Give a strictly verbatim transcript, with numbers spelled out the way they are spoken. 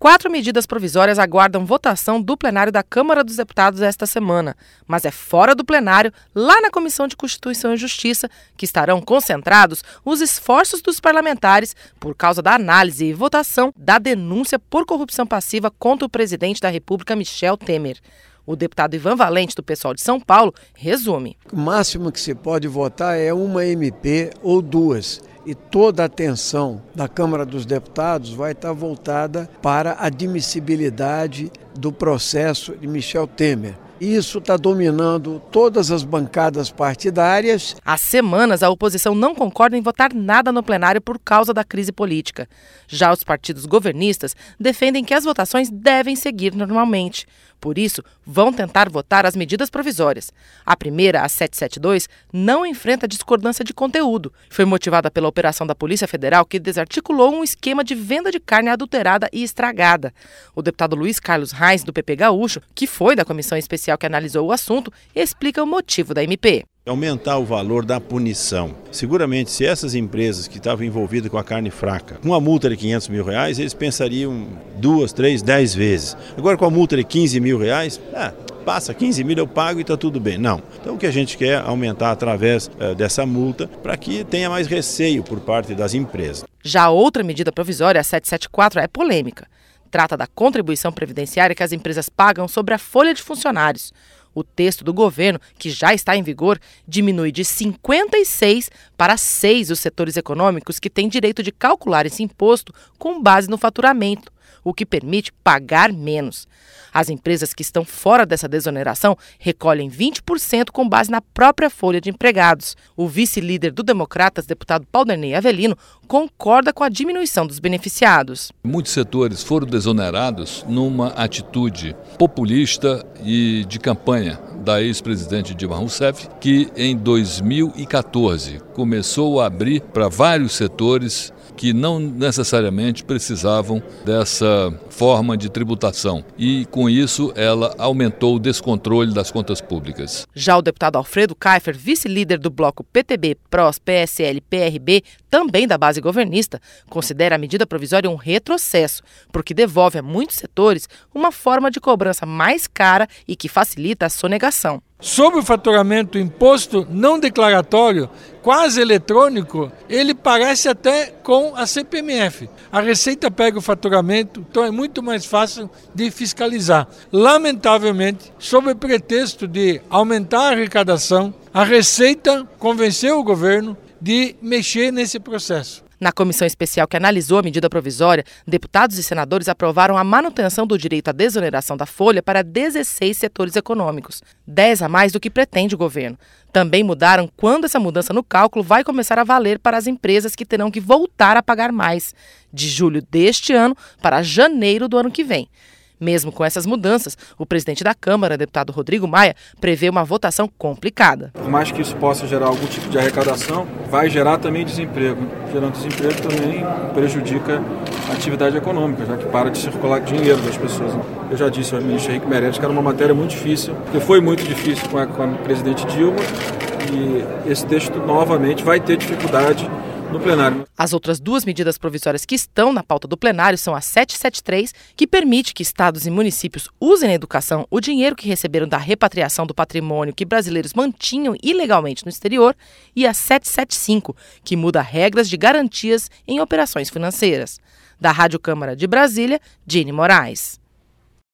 Quatro medidas provisórias aguardam votação do plenário da Câmara dos Deputados esta semana, mas é fora do plenário, lá na Comissão de Constituição e Justiça, que estarão concentrados os esforços dos parlamentares por causa da análise e votação da denúncia por corrupção passiva contra o presidente da República, Michel Temer. O deputado Ivan Valente, do PSOL de São Paulo, resume. O máximo que se pode votar é uma M P ou duas. E toda a atenção da Câmara dos Deputados vai estar voltada para a admissibilidade do processo de Michel Temer. Isso está dominando todas as bancadas partidárias. Há semanas, a oposição não concorda em votar nada no plenário por causa da crise política. Já os partidos governistas defendem que as votações devem seguir normalmente. Por isso, vão tentar votar as medidas provisórias. A primeira, a setecentos e setenta e dois, não enfrenta discordância de conteúdo. Foi motivada pela operação da Polícia Federal, que desarticulou um esquema de venda de carne adulterada e estragada. O deputado Luiz Carlos Reis, do P P Gaúcho, que foi da comissão especial que analisou o assunto, explica o motivo da M P. Aumentar o valor da punição. Seguramente, se essas empresas que estavam envolvidas com a carne fraca, com uma multa de quinhentos mil reais, eles pensariam duas, três, dez vezes. Agora, com a multa de quinze mil reais, ah, passa quinze mil, eu pago e está tudo bem. Não. Então, o que a gente quer é aumentar através uh, dessa multa para que tenha mais receio por parte das empresas. Já outra medida provisória, a setecentos e setenta e quatro, é polêmica. Trata da contribuição previdenciária que as empresas pagam sobre a folha de funcionários. O texto do governo, que já está em vigor, diminui de cinquenta e seis para seis os setores econômicos que têm direito de calcular esse imposto com base no faturamento, o que permite pagar menos. As empresas que estão fora dessa desoneração recolhem vinte por cento com base na própria folha de empregados. O vice-líder do Democratas, deputado Paulderney Avelino, concorda com a diminuição dos beneficiados. Muitos setores foram desonerados numa atitude populista e de campanha da ex-presidente Dilma Rousseff, que em dois mil e quatorze começou a abrir para vários setores que não necessariamente precisavam dessa forma de tributação. E, com isso, ela aumentou o descontrole das contas públicas. Já o deputado Alfredo Kiefer, vice-líder do bloco P T B, P R O S, P S L, P R B, também da base governista, considera a medida provisória um retrocesso, porque devolve a muitos setores uma forma de cobrança mais cara e que facilita a sonegação. Sobre o faturamento, imposto não declaratório, quase eletrônico, ele parece até com a C P M F. A Receita pega o faturamento, então é muito mais fácil de fiscalizar. Lamentavelmente, sob o pretexto de aumentar a arrecadação, a Receita convenceu o governo de mexer nesse processo. Na comissão especial que analisou a medida provisória, deputados e senadores aprovaram a manutenção do direito à desoneração da folha para dezesseis setores econômicos, dez a mais do que pretende o governo. Também mudaram quando essa mudança no cálculo vai começar a valer para as empresas que terão que voltar a pagar mais, de julho deste ano para janeiro do ano que vem. Mesmo com essas mudanças, o presidente da Câmara, deputado Rodrigo Maia, prevê uma votação complicada. Por mais que isso possa gerar algum tipo de arrecadação, vai gerar também desemprego. Gerando desemprego também prejudica a atividade econômica, já que para de circular dinheiro das pessoas. Eu já disse ao ministro Henrique Meirelles que era uma matéria muito difícil, porque foi muito difícil com a, com a presidente Dilma, e esse texto novamente vai ter dificuldade no plenário. As outras duas medidas provisórias que estão na pauta do plenário são a setecentos e setenta e três, que permite que estados e municípios usem na educação o dinheiro que receberam da repatriação do patrimônio que brasileiros mantinham ilegalmente no exterior, e a setecentos e setenta e cinco, que muda regras de garantias em operações financeiras. Da Rádio Câmara de Brasília, Dini Moraes.